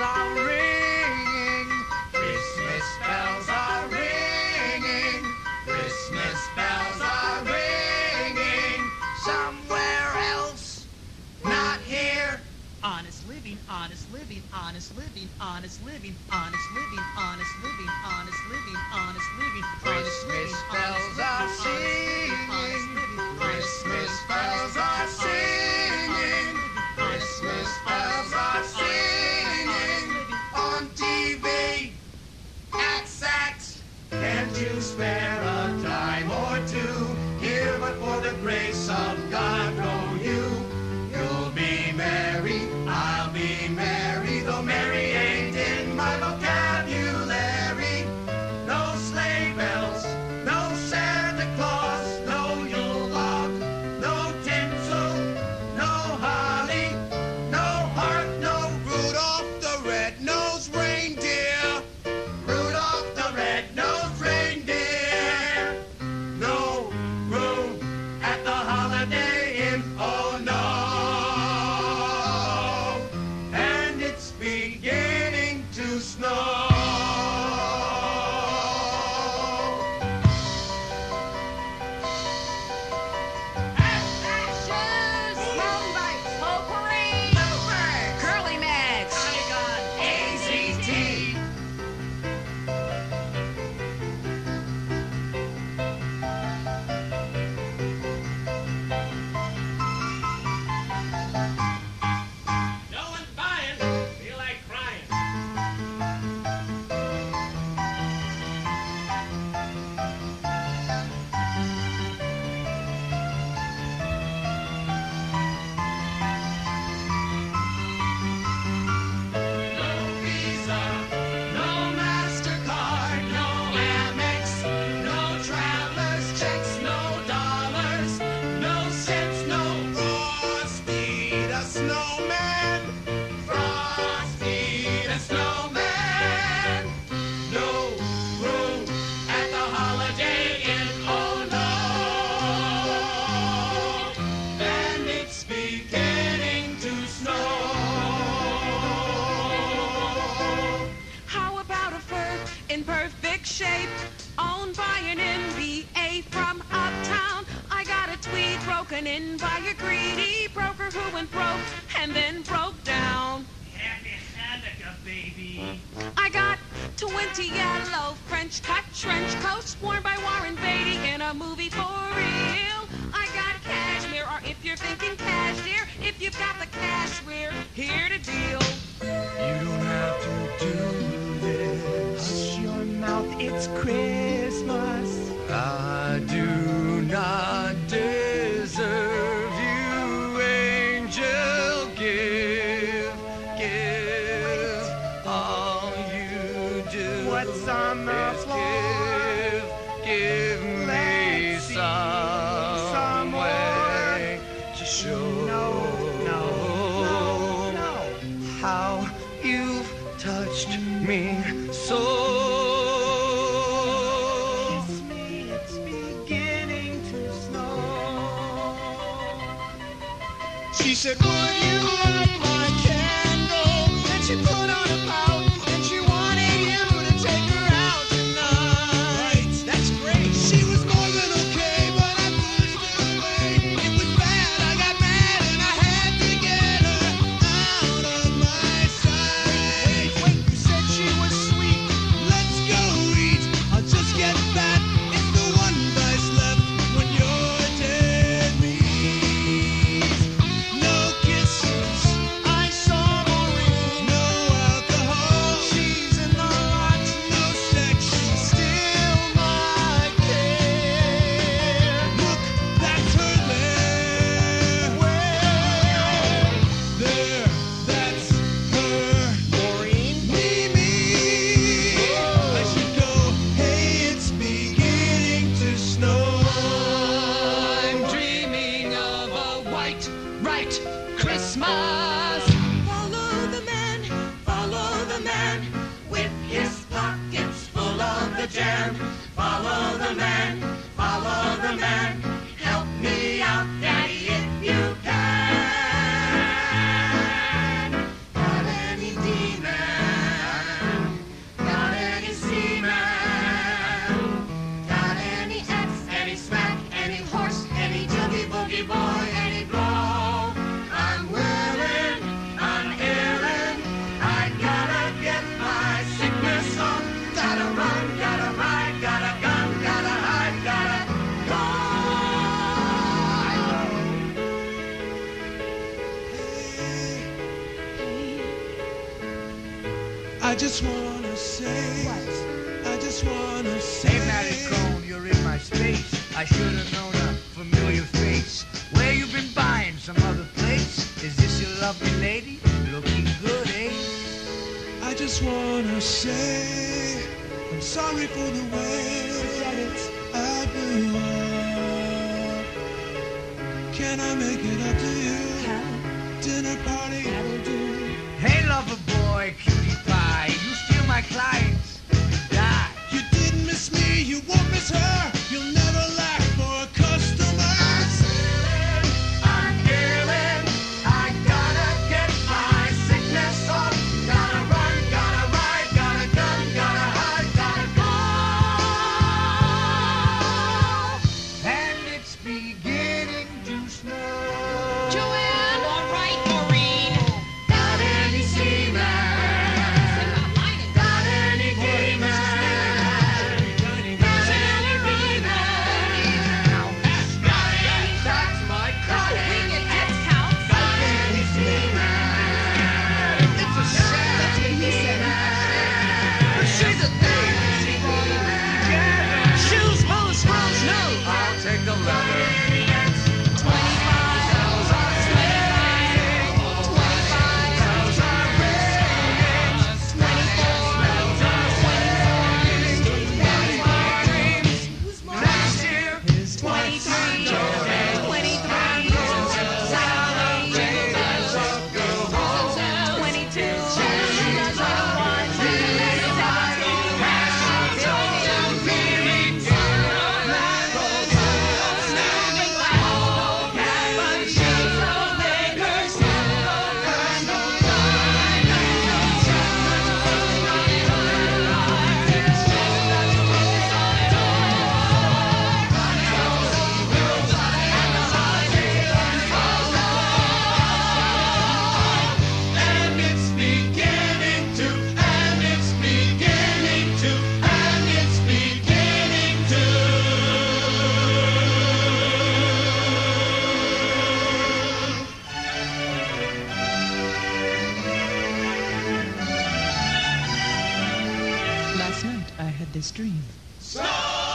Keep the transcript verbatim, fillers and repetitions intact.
are ringing. Christmas bells are ringing. Christmas bells are ringing. Somewhere else, not here. Honest living, honest living, honest living, honest living, honest living, honest living, honest living, honest living, Christmas bells are singing. Christmas bells are singing. Christmas bells are singing. On T V, at Saks. Can't you spare a dime or two? Here but for the grace of God go you. You'll be merry, I'll be merry, though merry ain't in my vocabulary. No sleigh bells, no Santa Claus, no Yule log, no tinsel, no holly, no harp, no Rudolph the red-nosed reindeer. Rudolph the red-nosed reindeer. No room at the Holiday Inn, oh no. And it's beginning to snow. Shoes, Moonbikes, Potpourri, Curly Mags, A Z T. No one's buying. Feel like crying. No Visa, no MasterCard, no Amex, no traveler's checks, no dollars, no cents, no Frosty the Snowman, Frosty the Snowman. No room at the Holiday Inn, oh no. And it's beginning to snow. How about a fur in perfect shape, owned by an N B A from uptown? I got a tweed broken in by a greedy broker who went broke and then broke down. Happy Hanukkah, baby. I got twenty yellow French cut trench coats worn by Warren Beatty in a movie for real. I got cashmere, or if you're thinking cash, dear, if you've got the cash, we're here to deal. You don't have to do this. Hush your mouth, it's Christmas. I do not deserve you, angel. Give, give. All you do What's on the is floor? give, give me Let's see some, some way to show No, no, no, no. how you've touched me so. Kiss me, it's beginning to snow. She said, would you light my candle? And she put on a pout, and she wanted you to take her out tonight. Right, that's great. She was more than okay, but I pushed her away. It was bad, I got mad, and I had to get her out of my sight. Wait, wait, you said she was sweet. Let's go eat. I'll just get that. It's the one dice left when you're dead meat. No kisses, I saw Maureen. No alcohol, I just wanna say, I just wanna say. Hey, Malicone, you're in my space. I should have known a familiar face. Where you been buying? Some other place? Is this your lovely lady? Looking good, eh? I just wanna say, I'm sorry for the way I blew up. Can I make it up to you? Dinner party. Hey, lover boy, cutie pie, you steal my clients, you die. You didn't miss me, you won't miss her. You'll never lack for customers. I'm feeling, I gotta get my sickness off. Gotta run, gotta ride, gotta gun, gotta hide, gotta go. And it's beginning to snow. Joanne, all right, Maureen. Got any seaman? Got any gay man? Got any B-man? Got any tax my cut? Winged ex-house. Got any seaman? It's a shame. That's what he said. She's a thing. Shoes, boots, screws, nose. I'll take the leather. twenty-five. Bells are ringing. twenty-five. Bells are ringing. Bells are ringing. Dreams. Next year. twenty-three. twenty-three. twenty-two. twenty-one. And it's beginning to, and it's beginning to, and it's beginning Last night I had this dream. to.